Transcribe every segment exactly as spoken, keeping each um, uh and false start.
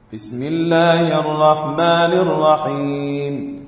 بسم الله الرحمن الرحيم.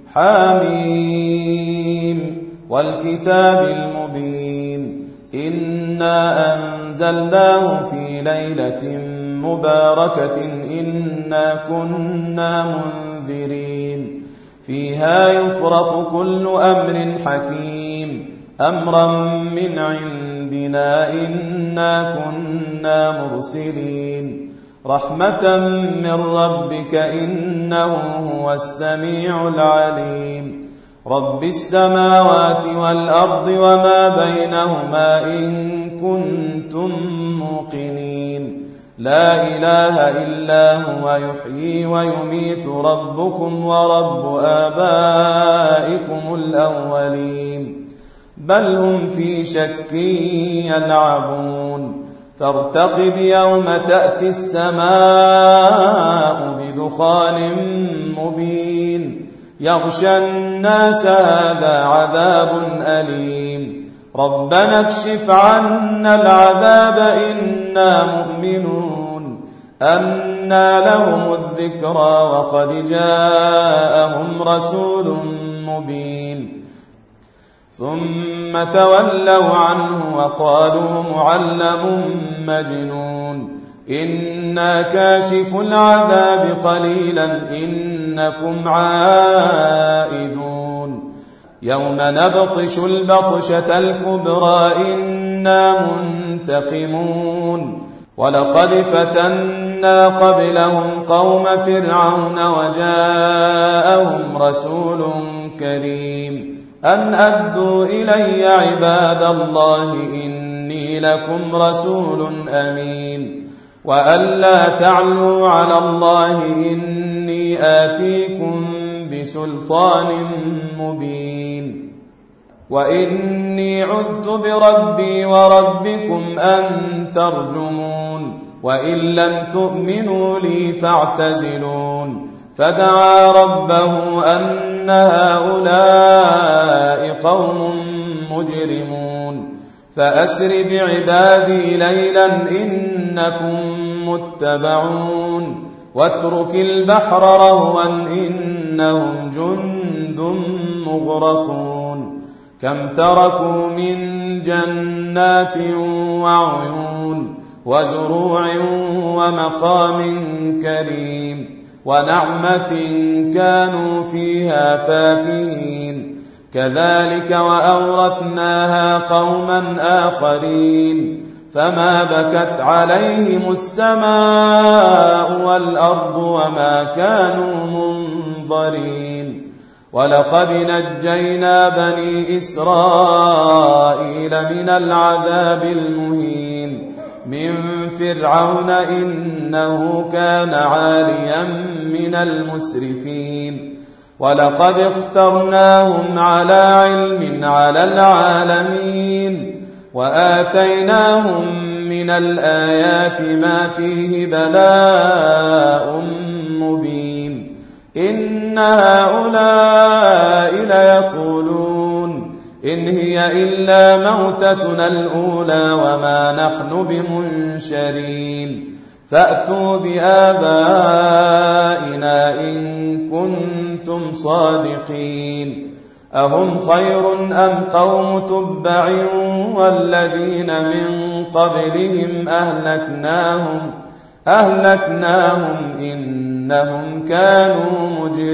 حميم والكتاب المبين إنا أنزلناه في ليلة مباركة إنا كنا منذرين فيها يفرق كل أمر حكيم أمرا من عندنا إنا كنا مرسلين رحمة من ربك إنه هو السميع العليم رب السماوات والأرض وما بينهما إن كنتم موقنين لا إله إلا هو يحيي ويميت ربكم ورب آبائكم الأولين بل هم في شك يلعبون فارتقب يوم تأتي السماء بدخان مبين يغشى الناس هذا عذاب أليم ربنا اكشف عنا العذاب إنا مؤمنون أنى لهم الذكرى وقد جاءهم رسول مبين ثم تولوا عنه وقالوا معلم مجنون إنا كاشف العذاب قليلا إنكم عائدون يوم نبطش البطشة الكبرى إنا منتقمون ولقد فتنا قبلهم قوم فرعون وجاءهم رسول كريم أن أدوا إلي عباد الله إني لكم رسول أمين وأن لا تعلوا على الله إني آتيكم بسلطان مبين وإني عذت بربي وربكم أن ترجمون وإن لم تؤمنوا لي فاعتزلون فدعا ربه أن هؤلاء قوم مجرمون فأسر بعبادي ليلا إنكم متبعون واترك البحر رهوا إنهم جند مغرقون كم تركوا من جنات وعيون وزروع ومقام كريم ونعمة كانوا فيها فاكهين كذلك وأورثناها قوما آخرين فما بكت عليهم السماء والأرض وما كانوا منظرين ولقد نجينا بني إسرائيل من العذاب المهين من فرعون إنه كان عاليا من المسرفين ولقد اخترناهم على علم على العالمين وآتيناهم من الآيات ما فيه بلاء مبين إن هؤلاء ليقولون إن هي إلا موتتنا الأولى وما نحن بمنشرين فأتوا بآبائنا إن كنتم صادقين أهم خير أم قوم تبع والذين من قبلهم أهلكناهم أهلكناهم إنهم كانوا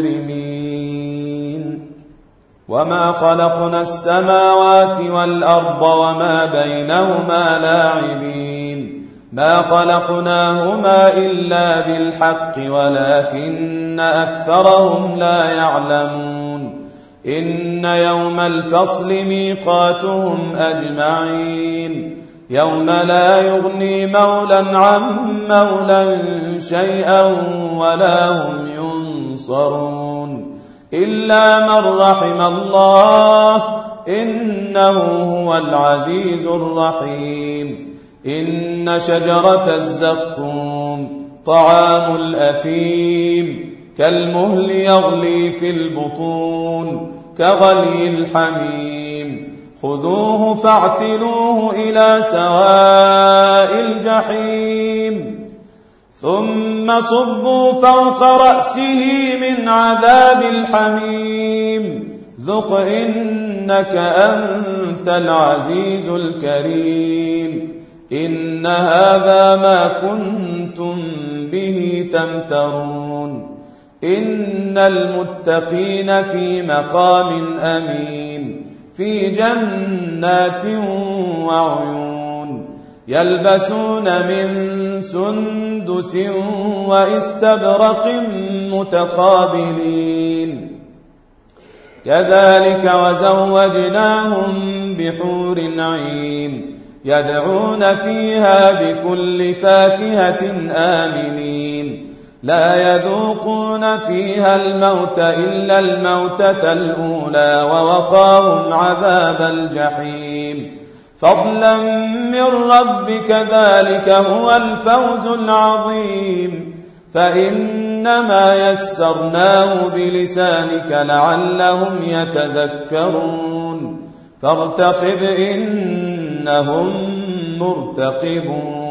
مجرمين وما خلقنا السماوات والأرض وما بينهما لاعبين ما خلقناهما إلا بالحق ولكن أكثرهم لا يعلمون إن يوم الفصل ميقاتهم أجمعين يوم لا يغني مولا عن مولا شيئا ولا هم ينصرون إلا من رحم الله إنه هو العزيز الرحيم إن شجرة الزقوم طعام الأثيم كالمهل يغلي في البطون كغلي الحميم خذوه فاعتلوه إلى سواء الجحيم ثم صبوا فوق رأسه من عذاب الحميم ذق إنك أنت العزيز الكريم إن هذا ما كنتم به تمترون إن المتقين في مقام أمين في جنات وعيون يلبسون من سندس واستبرق متقابلين كذلك وزوجناهم بحور عين يدعون فيها بكل فاكهة آمنين لا يذوقون فيها الموت إلا الموتة الأولى ووقاهم عذاب الجحيم فضلا من ربك ذلك هو الفوز العظيم فإنما يسرناه بلسانك لعلهم يتذكرون فارتقب إنهم مرتقبون